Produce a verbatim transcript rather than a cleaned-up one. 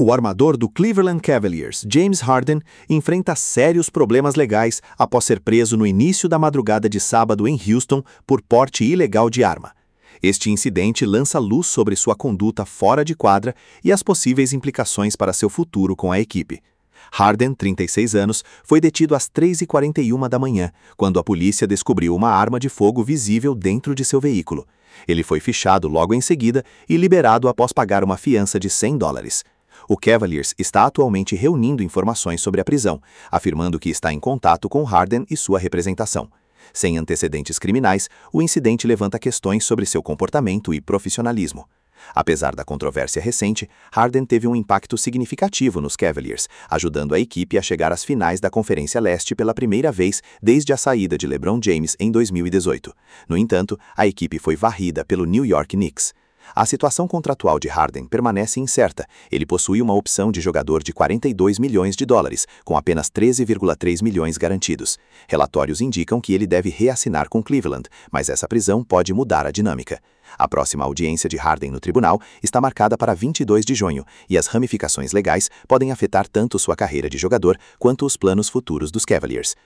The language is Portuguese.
O armador do Cleveland Cavaliers, James Harden, enfrenta sérios problemas legais após ser preso no início da madrugada de sábado em Houston por porte ilegal de arma. Este incidente lança luz sobre sua conduta fora de quadra e as possíveis implicações para seu futuro com a equipe. Harden, trinta e seis anos, foi detido às três e quarenta e uma da manhã, quando a polícia descobriu uma arma de fogo visível dentro de seu veículo. Ele foi fichado logo em seguida e liberado após pagar uma fiança de cem dólares. O Cavaliers está atualmente reunindo informações sobre a prisão, afirmando que está em contato com Harden e sua representação. Sem antecedentes criminais, o incidente levanta questões sobre seu comportamento e profissionalismo. Apesar da controvérsia recente, Harden teve um impacto significativo nos Cavaliers, ajudando a equipe a chegar às finais da Conferência Leste pela primeira vez desde a saída de LeBron James em dois mil e dezoito. No entanto, a equipe foi varrida pelo New York Knicks. A situação contratual de Harden permanece incerta. Ele possui uma opção de jogador de quarenta e dois milhões de dólares, com apenas treze vírgula três milhões garantidos. Relatórios indicam que ele deve reassinar com Cleveland, mas essa prisão pode mudar a dinâmica. A próxima audiência de Harden no tribunal está marcada para vinte e dois de junho, e as ramificações legais podem afetar tanto sua carreira de jogador quanto os planos futuros dos Cavaliers.